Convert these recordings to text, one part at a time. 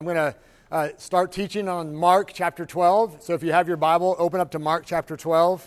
I'm going to start teaching on Mark chapter 12. So if you have your Bible, open up to Mark chapter 12.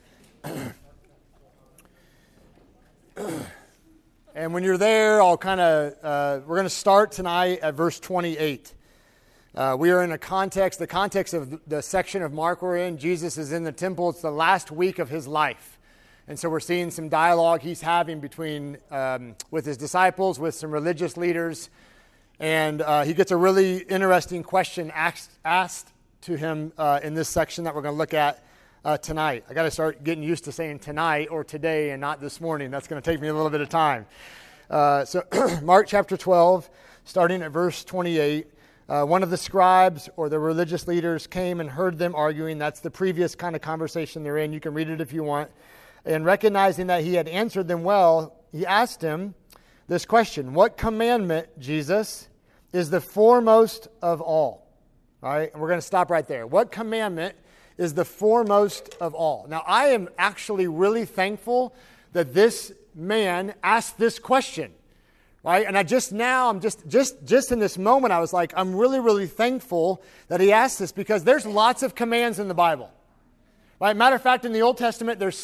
And when you're there, we're going to start tonight at verse 28. We are in the context of the section of Mark we're in. Jesus is in the temple. It's the last week of his life. And so we're seeing some dialogue he's having with his disciples, with some religious leaders. And he gets a really interesting question asked to him in this section that we're going to look at tonight. I got to start getting used to saying tonight or today and not this morning. That's going to take me a little bit of time. So Mark chapter 12, starting at verse 28. One of the scribes or the religious leaders came and heard them arguing. That's the previous kind of conversation they're in. You can read it if you want. And recognizing that he had answered them well, he asked him this question: "What commandment, Jesus, is the foremost of all?" All right, and we're going to stop right there. What commandment is the foremost of all? Now, I am actually really thankful that this man asked this question, right? And I'm just in this moment, I was like, I'm really, really thankful that he asked this, because there's lots of commands in the Bible, right? Matter of fact, in the Old Testament, there's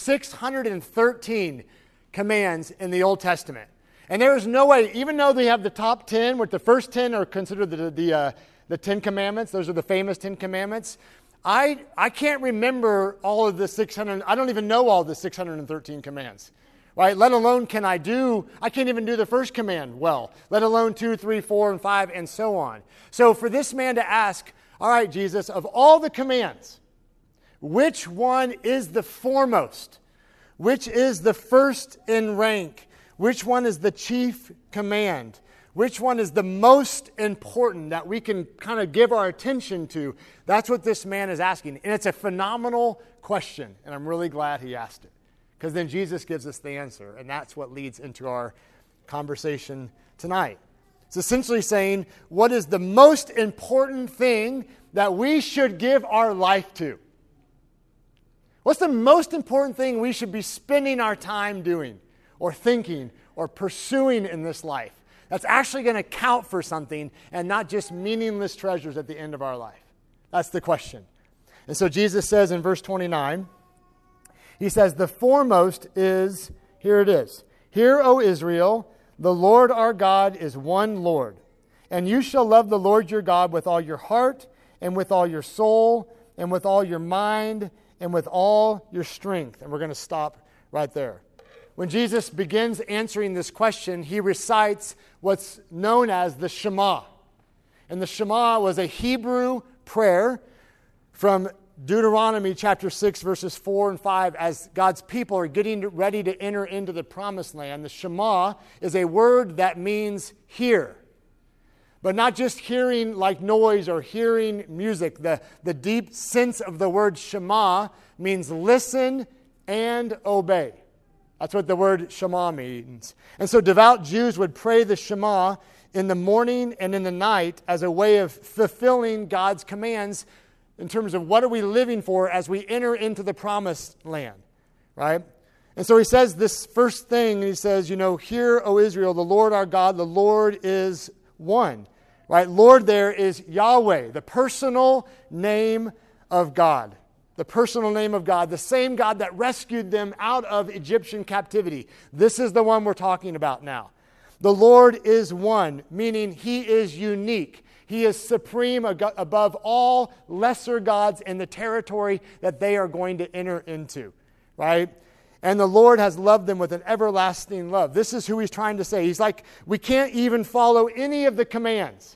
613 commands in the Old Testament. And there is no way, even though they have the top 10, with the first 10 are considered the 10 commandments, those are the famous 10 commandments, I can't remember all of the 600, I don't even know all the 613 commands, right? Let alone I can't even do the first command well, let alone 2, 3, 4, and 5, and so on. So for this man to ask, all right, Jesus, of all the commands, which one is the foremost? Which is the first in rank? Which one is the chief command? Which one is the most important that we can kind of give our attention to? That's what this man is asking. And it's a phenomenal question. And I'm really glad he asked it, because then Jesus gives us the answer. And that's what leads into our conversation tonight. It's essentially saying, what is the most important thing that we should give our life to? What's the most important thing we should be spending our time doing, or thinking, or pursuing in this life, that's actually going to count for something and not just meaningless treasures at the end of our life? That's the question. And so Jesus says in verse 29, he says, the foremost is, here it is, "Hear, O Israel, the Lord our God is one Lord, and you shall love the Lord your God with all your heart, and with all your soul, and with all your mind, and with all your strength." And we're going to stop right there. When Jesus begins answering this question, he recites what's known as the Shema. And the Shema was a Hebrew prayer from Deuteronomy chapter 6, verses 4 and 5, as God's people are getting ready to enter into the promised land. The Shema is a word that means hear. But not just hearing like noise or hearing music. The deep sense of the word Shema means listen and obey. That's what the word Shema means. And so devout Jews would pray the Shema in the morning and in the night as a way of fulfilling God's commands in terms of what are we living for as we enter into the promised land, right? And so he says this first thing, he says, "Hear, O Israel, the Lord our God, the Lord is one." Right? Lord there is Yahweh, the personal name of God. The personal name of God, the same God that rescued them out of Egyptian captivity. This is the one we're talking about now. The Lord is one, meaning he is unique. He is supreme above all lesser gods in the territory that they are going to enter into, right? And the Lord has loved them with an everlasting love. This is who he's trying to say. He's like, we can't even follow any of the commands,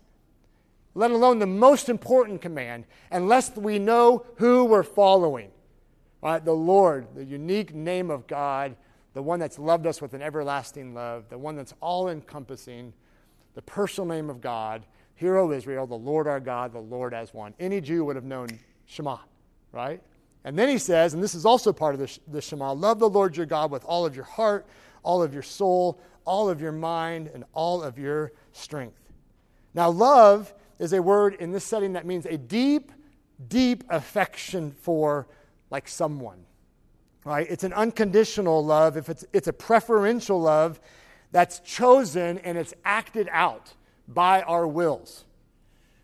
let alone the most important command, unless we know who we're following. Right? The Lord, the unique name of God, the one that's loved us with an everlasting love, the one that's all-encompassing, the personal name of God. Hear, O Israel, the Lord our God, the Lord as one. Any Jew would have known Shema, right? And then he says, and this is also part of the Shema, love the Lord your God with all of your heart, all of your soul, all of your mind, and all of your strength. Now, love is a word in this setting that means a deep, deep affection for someone, right? It's an unconditional love. If it's a preferential love that's chosen and it's acted out by our wills,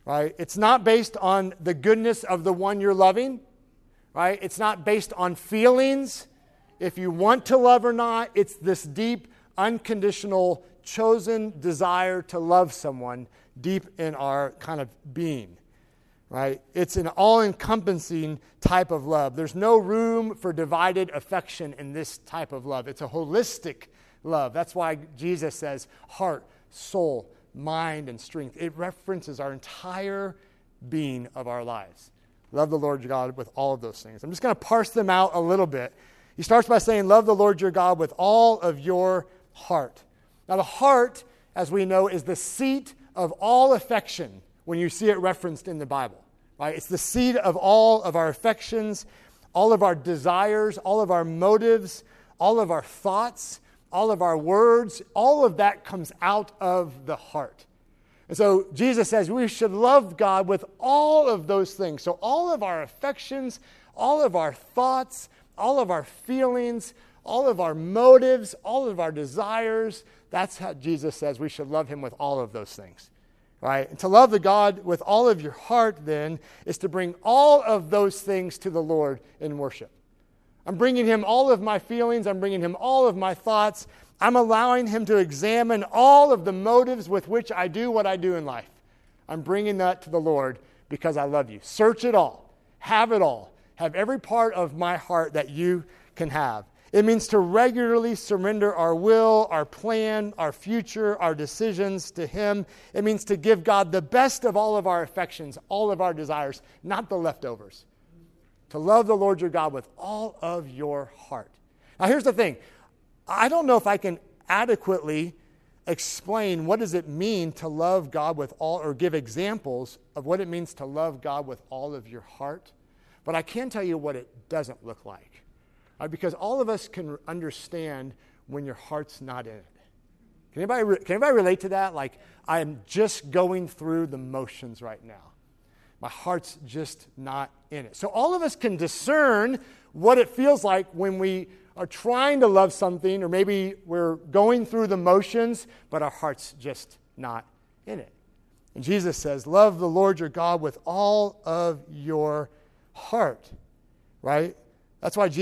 right? It's not based on the goodness of the one you're loving, right? It's not based on feelings, if you want to love or not. It's this deep, unconditional, chosen desire to love someone deep in our kind of being, right? It's an all-encompassing type of love. There's no room for divided affection in this type of love. It's a holistic love. That's why Jesus says heart, soul, mind, and strength. It references our entire being of our lives. Love the Lord your God with all of those things. I'm just going to parse them out a little bit. He starts by saying, love the Lord your God with all of your heart. Now, the heart, as we know, is the seat of all affection when you see it referenced in the Bible, right? It's the seat of all of our affections, all of our desires, all of our motives, all of our thoughts, all of our words. All of that comes out of the heart. And so Jesus says we should love God with all of those things. So all of our affections, all of our thoughts, all of our feelings, all of our motives, all of our desires. That's how Jesus says we should love him with all of those things, right? And to love the God with all of your heart, then, is to bring all of those things to the Lord in worship. I'm bringing him all of my feelings. I'm bringing him all of my thoughts. I'm allowing him to examine all of the motives with which I do what I do in life. I'm bringing that to the Lord because I love you. Search it all. Have it all. Have every part of my heart that you can have. It means to regularly surrender our will, our plan, our future, our decisions to him. It means to give God the best of all of our affections, all of our desires, not the leftovers. To love the Lord your God with all of your heart. Now here's the thing. I don't know if I can adequately explain what does it mean to love God with all, or give examples of what it means to love God with all of your heart. But I can tell you what it doesn't look like. Because all of us can understand when your heart's not in it. Can anybody relate to that? Like, I'm just going through the motions right now. My heart's just not in it. So all of us can discern what it feels like when we are trying to love something, or maybe we're going through the motions, but our heart's just not in it. And Jesus says, love the Lord your God with all of your heart, right? That's why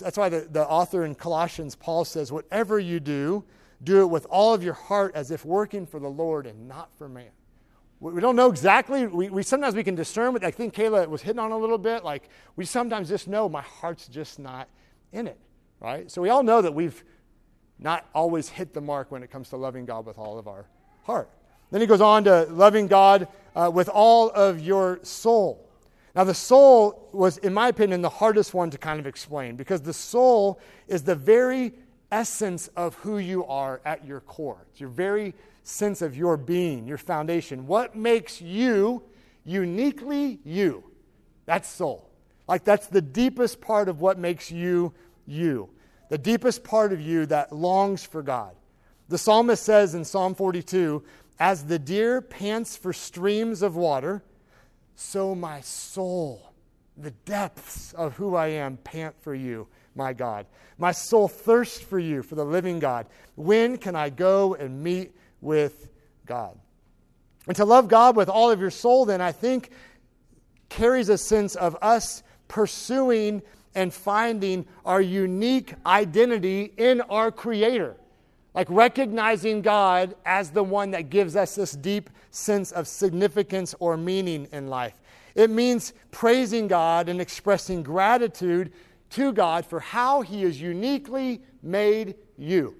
the author in Colossians, Paul, says, whatever you do, do it with all of your heart as if working for the Lord and not for man. We don't know exactly. We sometimes we can discern, but I think Kayla was hitting on a little bit. Like, we sometimes just know my heart's just not in it, right? So we all know that we've not always hit the mark when it comes to loving God with all of our heart. Then he goes on to loving God with all of your soul. Now, the soul was, in my opinion, the hardest one to kind of explain, because the soul is the very essence of who you are at your core. It's your very sense of your being, your foundation. What makes you uniquely you? That's soul. Like, that's the deepest part of what makes you you. The deepest part of you that longs for God. The psalmist says in Psalm 42, as the deer pants for streams of water, so my soul, the depths of who I am, pant for you, my God. My soul thirsts for you, for the living God. When can I go and meet with God? And to love God with all of your soul, then, I think carries a sense of us pursuing and finding our unique identity in our Creator. Like recognizing God as the one that gives us this deep sense of significance or meaning in life. It means praising God and expressing gratitude to God for how He has uniquely made you.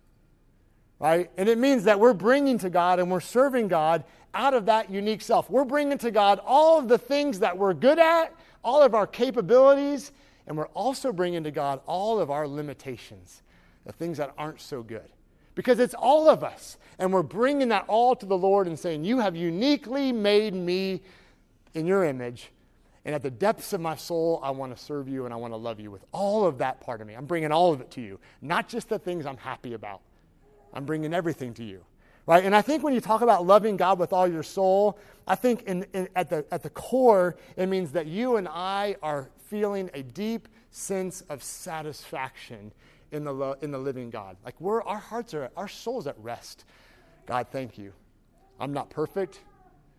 Right? And it means that we're bringing to God and we're serving God out of that unique self. We're bringing to God all of the things that we're good at, all of our capabilities, and we're also bringing to God all of our limitations, the things that aren't so good. Because it's all of us. And we're bringing that all to the Lord and saying, you have uniquely made me in your image. And at the depths of my soul, I want to serve you and I want to love you with all of that part of me. I'm bringing all of it to you. Not just the things I'm happy about. I'm bringing everything to you. Right? And I think when you talk about loving God with all your soul, I think at the core, it means that you and I are feeling a deep sense of satisfaction in the living God. Like our soul's at rest. God, thank you. I'm not perfect.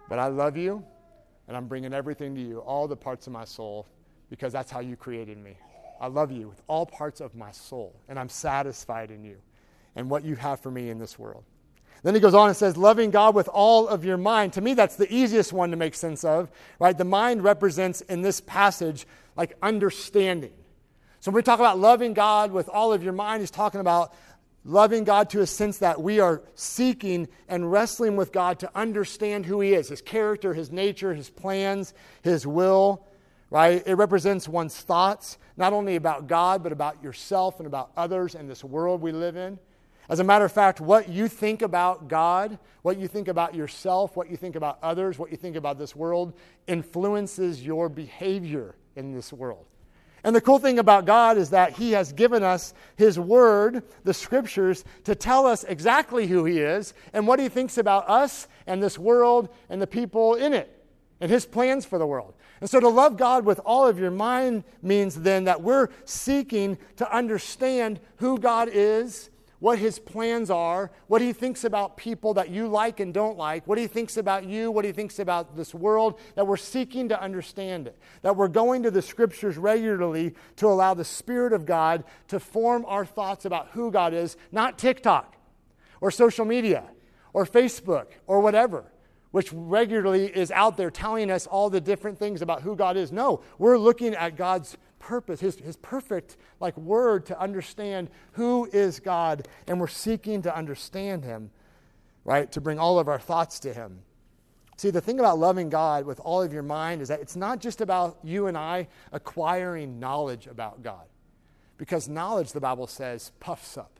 But I love you, and I'm bringing everything to you, all the parts of my soul, because that's how you created me. I love you with all parts of my soul, and I'm satisfied in you and what you have for me in this world. Then he goes on and says, loving God with all of your mind. To me, that's the easiest one to make sense of, right? The mind represents in this passage like understanding. So when we talk about loving God with all of your mind, he's talking about loving God to a sense that we are seeking and wrestling with God to understand who he is, his character, his nature, his plans, his will, right? It represents one's thoughts, not only about God, but about yourself and about others and this world we live in. As a matter of fact, what you think about God, what you think about yourself, what you think about others, what you think about this world influences your behavior in this world. And the cool thing about God is that he has given us his word, the scriptures, to tell us exactly who he is and what he thinks about us and this world and the people in it and his plans for the world. And so to love God with all of your mind means then that we're seeking to understand who God is, what his plans are, what he thinks about people that you like and don't like, what he thinks about you, what he thinks about this world, that we're seeking to understand it, that we're going to the scriptures regularly to allow the Spirit of God to form our thoughts about who God is, not TikTok or social media or Facebook or whatever, which regularly is out there telling us all the different things about who God is. No, we're looking at God's purpose, his perfect word to understand who is God, and we're seeking to understand him, right? To bring all of our thoughts to him. See, the thing about loving God with all of your mind is that it's not just about you and I acquiring knowledge about God, because knowledge, the Bible says, puffs up,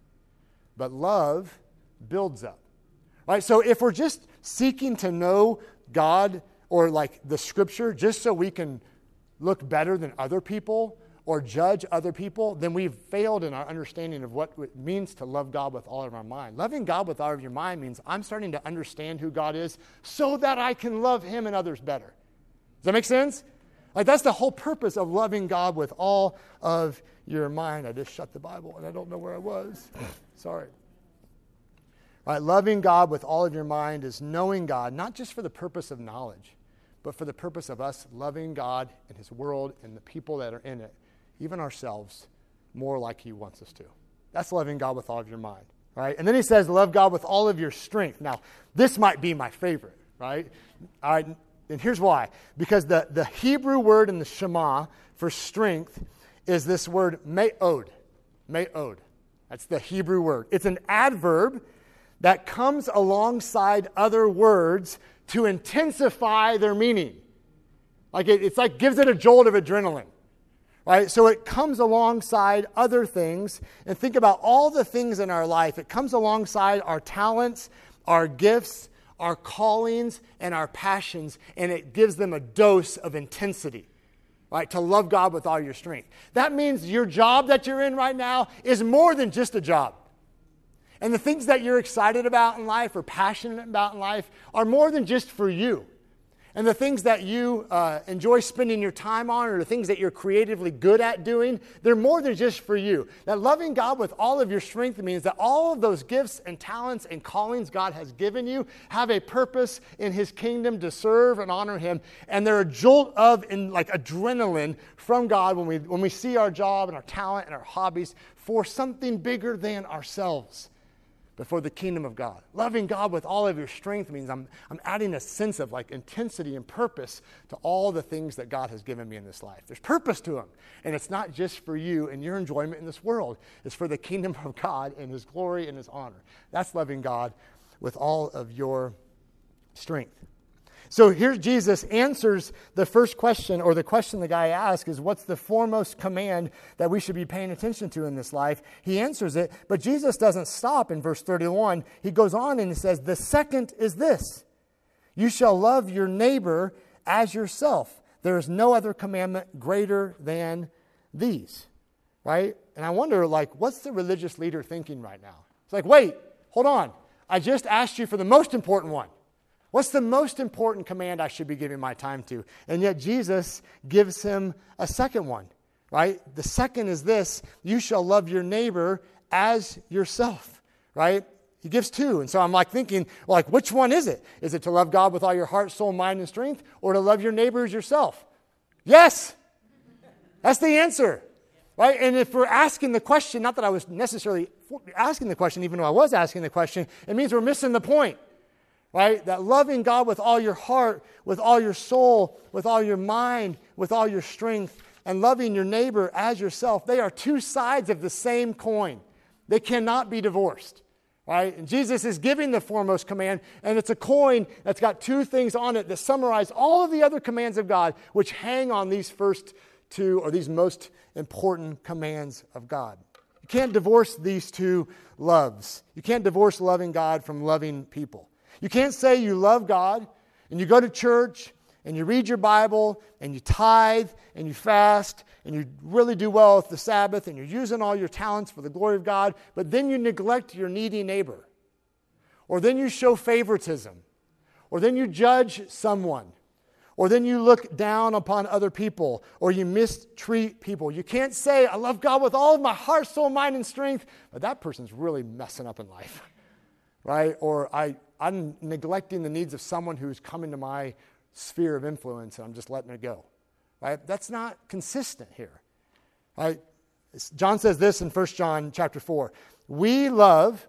but love builds up, right? So if we're just seeking to know God or the Scripture just so we can look better than other people or judge other people, then we've failed in our understanding of what it means to love God with all of our mind. Loving God with all of your mind means I'm starting to understand who God is so that I can love him and others better. Does that make sense? That's the whole purpose of loving God with all of your mind. I just shut the Bible and I don't know where I was. Sorry. All right, loving God with all of your mind is knowing God, not just for the purpose of knowledge, but for the purpose of us loving God and his world and the people that are in it, even ourselves, more like he wants us to. That's loving God with all of your mind, right? And then he says, love God with all of your strength. Now, this might be my favorite, right? All right, and here's why. Because the Hebrew word in the Shema for strength is this word me'od. Me'od. That's the Hebrew word. It's an adverb that comes alongside other words to intensify their meaning. It's like gives it a jolt of adrenaline, right? So it comes alongside other things. And think about all the things in our life. It comes alongside our talents, our gifts, our callings, and our passions, and it gives them a dose of intensity, right? To love God with all your strength. That means your job that you're in right now is more than just a job. And the things that you're excited about in life or passionate about in life are more than just for you. And the things that you enjoy spending your time on or the things that you're creatively good at doing, they're more than just for you. That loving God with all of your strength means that all of those gifts and talents and callings God has given you have a purpose in his kingdom to serve and honor him. And they're a jolt of adrenaline from God when we see our job and our talent and our hobbies for something bigger than ourselves. Before the kingdom of God. Loving God with all of your strength means I'm adding a sense of intensity and purpose to all the things that God has given me in this life. There's purpose to them. And it's not just for you and your enjoyment in this world. It's for the kingdom of God and his glory and his honor. That's loving God with all of your strength. So here Jesus answers the first question, or the question the guy asked is, what's the foremost command that we should be paying attention to in this life? He answers it, but Jesus doesn't stop in verse 31. He goes on and he says, the second is this: you shall love your neighbor as yourself. There is no other commandment greater than these, right? And I wonder, what's the religious leader thinking right now? It's wait, hold on. I just asked you for the most important one. What's the most important command I should be giving my time to? And yet Jesus gives him a second one, right? The second is this: you shall love your neighbor as yourself, right? He gives two. And so I'm like thinking, well, like, which one is it? Is it to love God with all your heart, soul, mind, and strength, or to love your neighbor as yourself? Yes. That's the answer. Right? And if we're asking the question, not that I was necessarily asking the question, even though I was asking the question, it means we're missing the point. Right? That loving God with all your heart, with all your soul, with all your mind, with all your strength, and loving your neighbor as yourself, they are two sides of the same coin. They cannot be divorced. Right? And Jesus is giving the foremost command, and it's a coin that's got two things on it that summarize all of the other commands of God, which hang on these first two, or these most important commands of God. You can't divorce these two loves. You can't divorce loving God from loving people. You can't say you love God, and you go to church, and you read your Bible, and you tithe, and you fast, and you really do well with the Sabbath, and you're using all your talents for the glory of God, but then you neglect your needy neighbor. Or then you show favoritism. Or then you judge someone. Or then you look down upon other people. Or you mistreat people. You can't say, I love God with all of my heart, soul, mind, and strength, but that person's really messing up in life. Right? Or I'm neglecting the needs of someone who's come into my sphere of influence, and I'm just letting it go. Right? That's not consistent here. Right? John says this in 1 John chapter 4. We love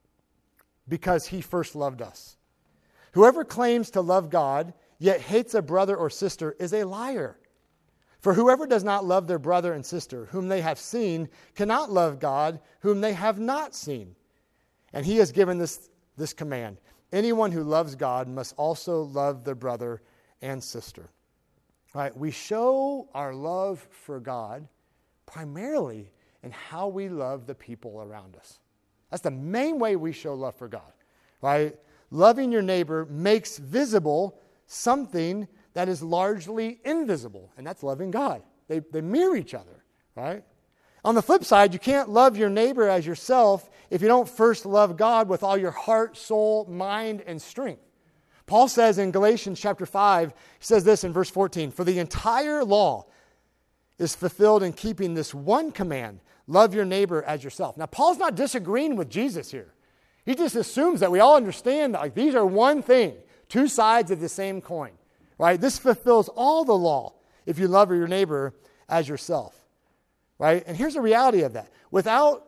because he first loved us. Whoever claims to love God, yet hates a brother or sister, is a liar. For whoever does not love their brother and sister, whom they have seen, cannot love God, whom they have not seen. And he has given this command. Anyone who loves God must also love their brother and sister. Right? We show our love for God primarily in how we love the people around us. That's the main way we show love for God. Right? Loving your neighbor makes visible something that is largely invisible, and that's loving God. They mirror each other. Right? On the flip side, you can't love your neighbor as yourself if you don't first love God with all your heart, soul, mind, and strength. Paul says in Galatians chapter 5, he says this in verse 14, for the entire law is fulfilled in keeping this one command, love your neighbor as yourself. Now, Paul's not disagreeing with Jesus here. He just assumes that we all understand that these are one thing, two sides of the same coin. Right? This fulfills all the law if you love your neighbor as yourself. Right? And here's the reality of that. Without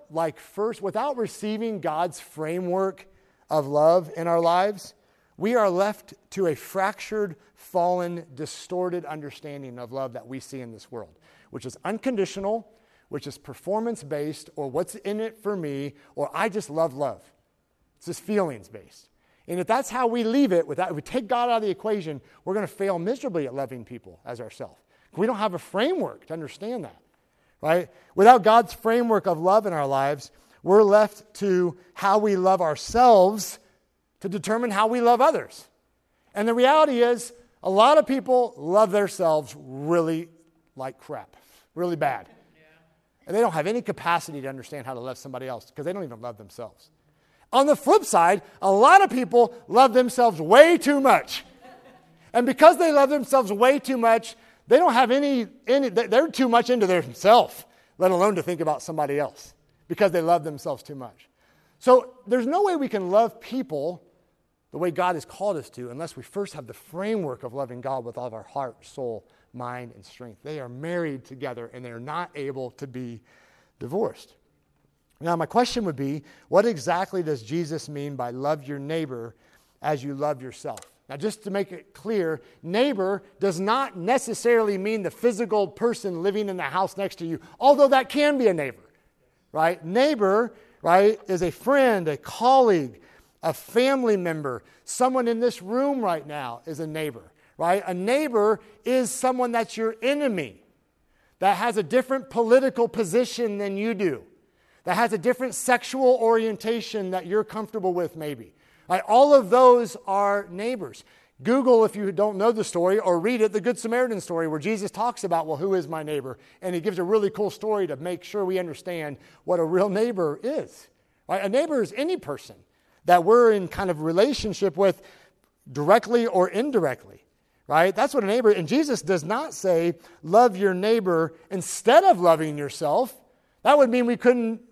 receiving God's framework of love in our lives, we are left to a fractured, fallen, distorted understanding of love that we see in this world, which is unconditional, which is performance-based, or what's in it for me, or I just love love. It's just feelings-based. And if that's how we leave it, if we take God out of the equation, we're going to fail miserably at loving people as ourselves. We don't have a framework to understand that. Right? Without God's framework of love in our lives, we're left to how we love ourselves to determine how we love others. And the reality is, a lot of people love themselves really like crap, really bad. Yeah. And they don't have any capacity to understand how to love somebody else because they don't even love themselves. On the flip side, a lot of people love themselves way too much. And because they love themselves way too much, they don't have they're too much into themselves, let alone to think about somebody else, because they love themselves too much. So there's no way we can love people the way God has called us to unless we first have the framework of loving God with all of our heart, soul, mind, and strength. They are married together, and they're not able to be divorced. Now, my question would be, what exactly does Jesus mean by love your neighbor as you love yourself? Now, just to make it clear, neighbor does not necessarily mean the physical person living in the house next to you, although that can be a neighbor, right? Neighbor, right, is a friend, a colleague, a family member. Someone in this room right now is a neighbor, right? A neighbor is someone that's your enemy, that has a different political position than you do, that has a different sexual orientation that you're comfortable with maybe. Right? All of those are neighbors. Google, if you don't know the story, or read it, the Good Samaritan story, where Jesus talks about, well, who is my neighbor? And he gives a really cool story to make sure we understand what a real neighbor is. Right? A neighbor is any person that we're in kind of relationship with directly or indirectly. Right? That's what a neighbor, and Jesus does not say, love your neighbor instead of loving yourself. That would mean we couldn't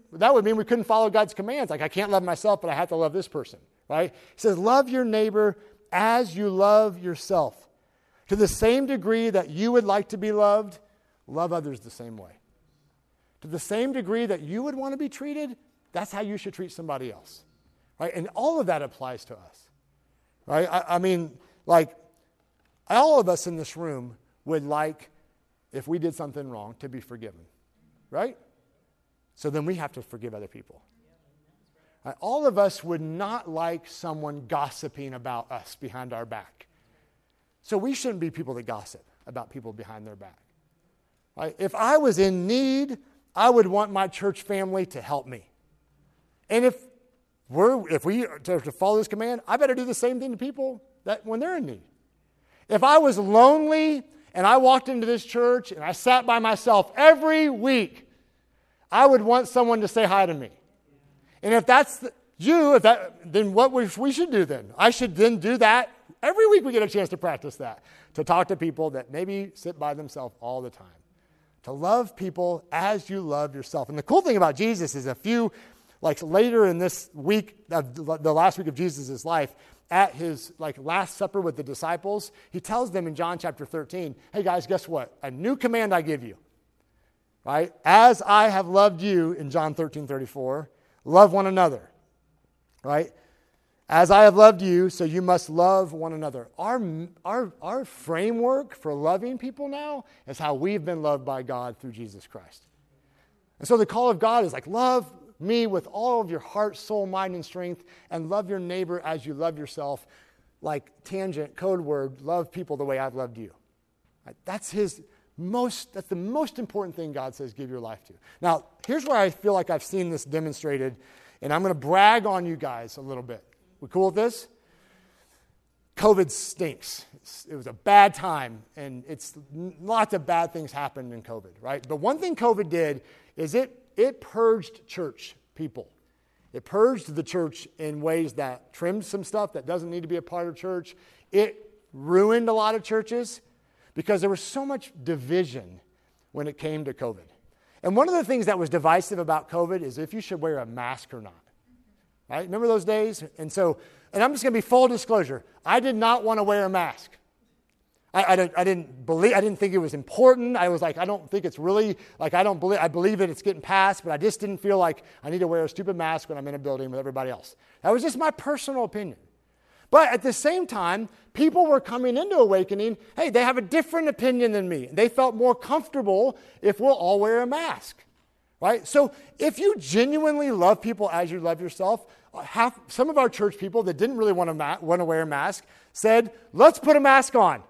that would mean we couldn't follow God's commands. Like, I can't love myself, but I have to love this person, right? He says, love your neighbor as you love yourself. To the same degree that you would like to be loved, love others the same way. To the same degree that you would want to be treated, that's how you should treat somebody else, right? And all of that applies to us, right? I mean, like, all of us in this room would like, if we did something wrong, to be forgiven, right? So then we have to forgive other people. Right? All of us would not like someone gossiping about us behind our back. So we shouldn't be people that gossip about people behind their back. Right? If I was in need, I would want my church family to help me. And if we to follow this command, I better do the same thing to people that when they're in need. If I was lonely and I walked into this church and I sat by myself every week, I would want someone to say hi to me. And if that's then what we should do then? I should then do that. Every week we get a chance to practice that, to talk to people that maybe sit by themselves all the time. To love people as you love yourself. And the cool thing about Jesus is later in this week, the last week of Jesus' life, at his Last Supper with the disciples, he tells them in John chapter 13, hey guys, guess what? A new command I give you, right? As I have loved you, in John 13:34, love one another, right? As I have loved you, so you must love one another. Our framework for loving people now is how we've been loved by God through Jesus Christ. And so the call of God is love me with all of your heart, soul, mind, and strength, and love your neighbor as you love yourself. Like tangent, code word, love people the way I've loved you. Right? That's the most important thing God says give your life to. Now, here's where I feel like I've seen this demonstrated, and I'm going to brag on you guys a little bit. We cool with this? COVID stinks. It was a bad time, and lots of bad things happened in COVID, right? But one thing COVID did is it purged church people. It purged the church in ways that trimmed some stuff that doesn't need to be a part of church. It ruined a lot of churches because there was so much division when it came to COVID. And one of the things that was divisive about COVID is if you should wear a mask or not. Right? Remember those days? And I'm just going to be full disclosure. I did not want to wear a mask. I didn't think it was important. I was like, I don't think it's really, I believe that it's getting passed, but I just didn't feel like I need to wear a stupid mask when I'm in a building with everybody else. That was just my personal opinion. But at the same time, people were coming into Awakening, hey, they have a different opinion than me. They felt more comfortable if we'll all wear a mask. Right? So if you genuinely love people as you love yourself, some of our church people that didn't really want to wear a mask said, let's put a mask on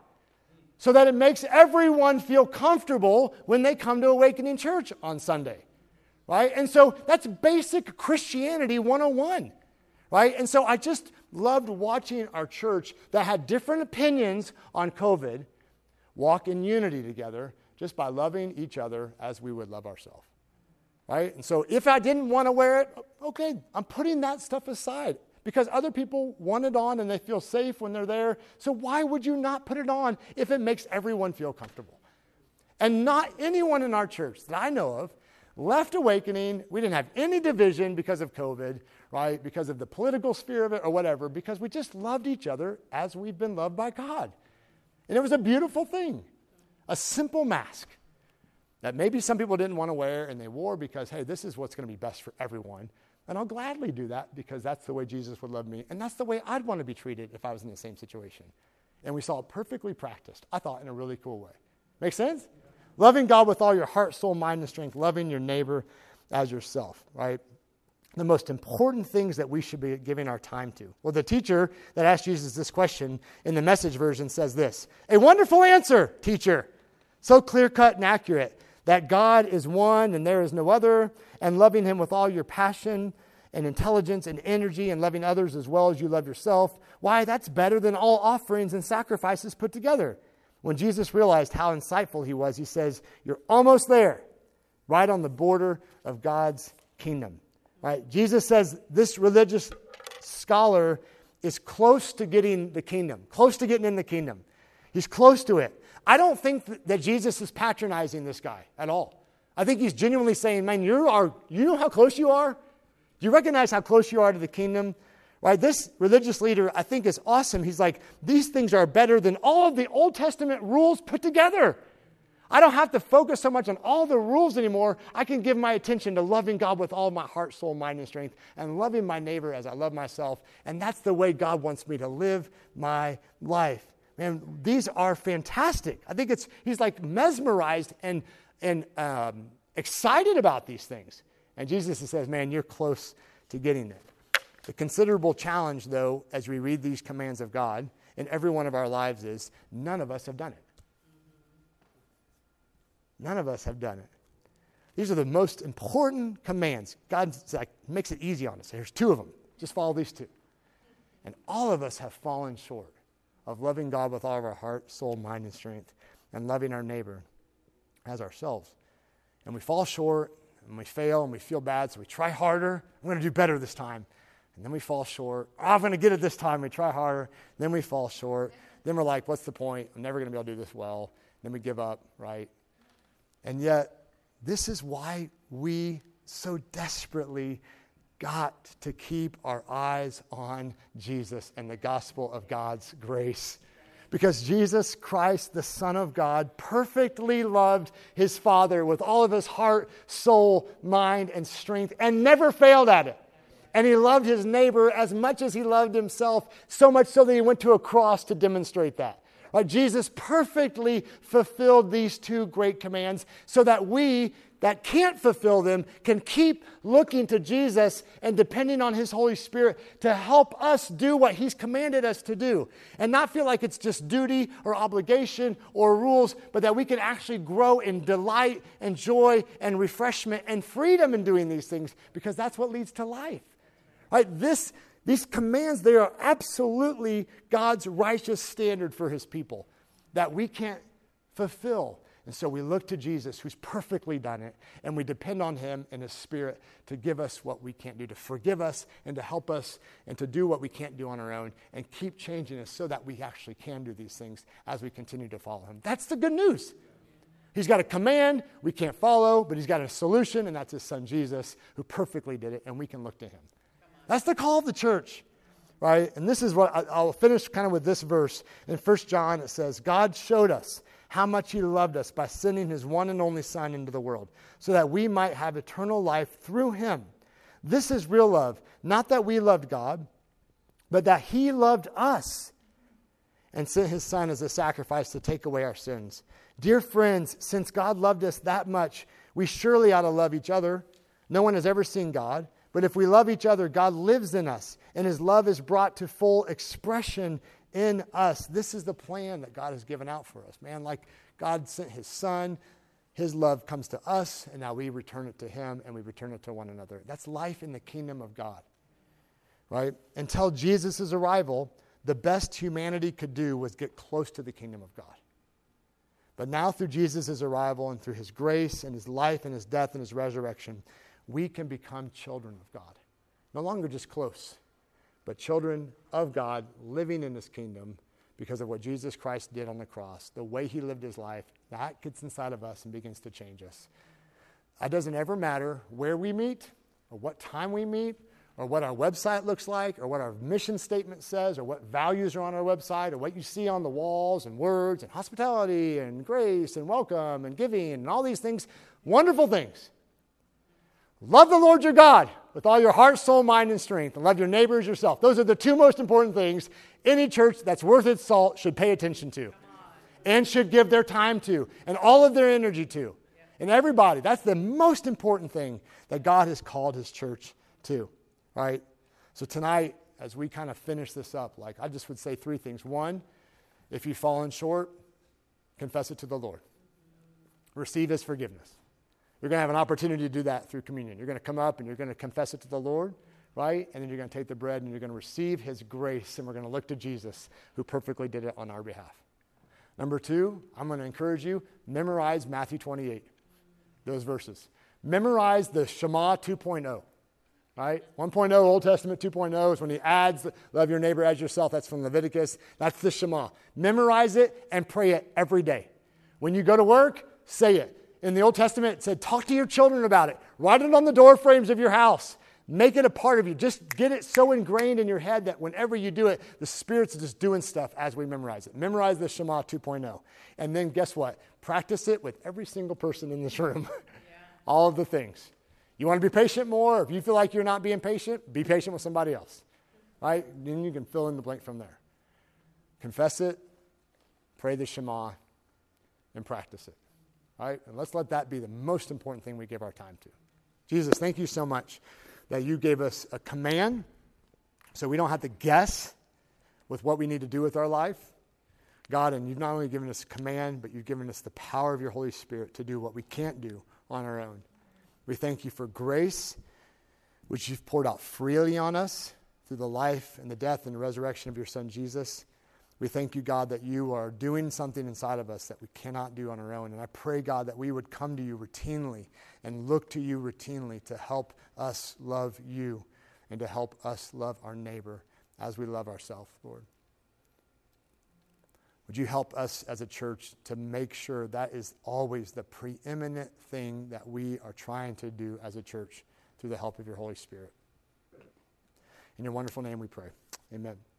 so that it makes everyone feel comfortable when they come to Awakening Church on Sunday. Right? And so that's basic Christianity 101. Right? And so I just loved watching our church that had different opinions on COVID walk in unity together just by loving each other as we would love ourselves. Right? And so if I didn't want to wear it, okay, I'm putting that stuff aside because other people want it on and they feel safe when they're there. So why would you not put it on if it makes everyone feel comfortable? And not anyone in our church that I know of left Awakening. We didn't have any division because of COVID, right? Because of the political sphere of it or whatever, because we just loved each other as we've been loved by God. And it was a beautiful thing, a simple mask that maybe some people didn't want to wear and they wore because, hey, this is what's going to be best for everyone. And I'll gladly do that because that's the way Jesus would love me. And that's the way I'd want to be treated if I was in the same situation. And we saw it perfectly practiced, I thought, in a really cool way. Make sense? Loving God with all your heart, soul, mind, and strength. Loving your neighbor as yourself, right? The most important things that we should be giving our time to. Well, the teacher that asked Jesus this question in the Message version says this: a wonderful answer, teacher. So clear-cut and accurate. That God is one and there is no other, and loving him with all your passion and intelligence and energy and loving others as well as you love yourself, why, that's better than all offerings and sacrifices put together. When Jesus realized how insightful he was, he says, you're almost there, right on the border of God's kingdom. Right? Jesus says this religious scholar is close to getting the kingdom, close to getting in the kingdom. He's close to it. I don't think that Jesus is patronizing this guy at all. I think he's genuinely saying, man, you know how close you are? Do you recognize how close you are to the kingdom? Right? This religious leader, I think, is awesome. He's like, these things are better than all of the Old Testament rules put together. I don't have to focus so much on all the rules anymore. I can give my attention to loving God with all my heart, soul, mind, and strength, and loving my neighbor as I love myself. And that's the way God wants me to live my life. Man, these are fantastic. I think he's like mesmerized and excited about these things. And Jesus says, man, you're close to getting it. The considerable challenge, though, as we read these commands of God in every one of our lives is none of us have done it. None of us have done it. These are the most important commands. God makes it easy on us. Here's 2 of them. Just follow these 2. And all of us have fallen short of loving God with all of our heart, soul, mind, and strength, and loving our neighbor as ourselves. And we fall short, and we fail, and we feel bad, so we try harder. I'm going to do better this time. And then we fall short. Oh, I'm going to get it this time. We try harder. Then we fall short. Then we're like, what's the point? I'm never going to be able to do this well. Then we give up, right? And yet, this is why we so desperately got to keep our eyes on Jesus and the gospel of God's grace. Because Jesus Christ, the Son of God, perfectly loved his Father with all of his heart, soul, mind, and strength, and never failed at it. And he loved his neighbor as much as he loved himself, so much so that he went to a cross to demonstrate that. Right? Jesus perfectly fulfilled these 2 great commands so that we that can't fulfill them can keep looking to Jesus and depending on his Holy Spirit to help us do what he's commanded us to do. And not feel like it's just duty or obligation or rules, but that we can actually grow in delight and joy and refreshment and freedom in doing these things, because that's what leads to life. Right? These commands, they are absolutely God's righteous standard for his people that we can't fulfill. And so we look to Jesus, who's perfectly done it, and we depend on him and his Spirit to give us what we can't do, to forgive us and to help us and to do what we can't do on our own and keep changing us so that we actually can do these things as we continue to follow him. That's the good news. He's got a command we can't follow, but he's got a solution, and that's his son Jesus, who perfectly did it, and we can look to him. That's the call of the church, right? And this is what I'll finish kind of with this verse. In 1 John, it says, God showed us how much he loved us by sending his one and only Son into the world, so that we might have eternal life through him. This is real love, not that we loved God, but that he loved us and sent his Son as a sacrifice to take away our sins. Dear friends, since God loved us that much, we surely ought to love each other. No one has ever seen God. But if we love each other, God lives in us, and his love is brought to full expression in us. This is the plan that God has given out for us. Man, like God sent his Son, his love comes to us, and now we return it to him, and we return it to one another. That's life in the kingdom of God, right? Until Jesus' arrival, the best humanity could do was get close to the kingdom of God. But now through Jesus' arrival and through his grace and his life and his death and his resurrection, we can become children of God. No longer just close, but children of God living in his kingdom because of what Jesus Christ did on the cross, the way he lived his life. That gets inside of us and begins to change us. It doesn't ever matter where we meet or what time we meet or what our website looks like or what our mission statement says or what values are on our website or what you see on the walls and words and hospitality and grace and welcome and giving and all these things, wonderful things. Love the Lord your God with all your heart, soul, mind, and strength, and love your neighbor as yourself. Those are the 2 most important things any church that's worth its salt should pay attention to and should give their time to and all of their energy to. And everybody, that's the most important thing that God has called his church to, right? So tonight, as we kind of finish this up, I just would say 3 things. 1, if you've fallen short, confess it to the Lord. Receive his forgiveness. You're going to have an opportunity to do that through communion. You're going to come up and you're going to confess it to the Lord, right? And then you're going to take the bread and you're going to receive his grace, and we're going to look to Jesus, who perfectly did it on our behalf. Number 2, I'm going to encourage you, memorize Matthew 28, those verses. Memorize the Shema 2.0, right? 1.0, Old Testament 2.0 is when he adds, love your neighbor as yourself. That's from Leviticus. That's the Shema. Memorize it and pray it every day. When you go to work, say it. In the Old Testament, it said, talk to your children about it. Write it on the door frames of your house. Make it a part of you. Just get it so ingrained in your head that whenever you do it, the Spirit's just doing stuff as we memorize it. Memorize the Shema 2.0. And then guess what? Practice it with every single person in this room. All of the things. You want to be patient more? If you feel like you're not being patient, be patient with somebody else. Right? Then you can fill in the blank from there. Confess it, pray the Shema, and practice it. Right? And let's let that be the most important thing we give our time to. Jesus, thank you so much that you gave us a command so we don't have to guess with what we need to do with our life. God, and you've not only given us a command, but you've given us the power of your Holy Spirit to do what we can't do on our own. We thank you for grace, which you've poured out freely on us through the life and the death and the resurrection of your Son, Jesus. We thank you, God, that you are doing something inside of us that we cannot do on our own. And I pray, God, that we would come to you routinely and look to you routinely to help us love you and to help us love our neighbor as we love ourselves, Lord. Would you help us as a church to make sure that is always the preeminent thing that we are trying to do as a church through the help of your Holy Spirit. In your wonderful name we pray. Amen.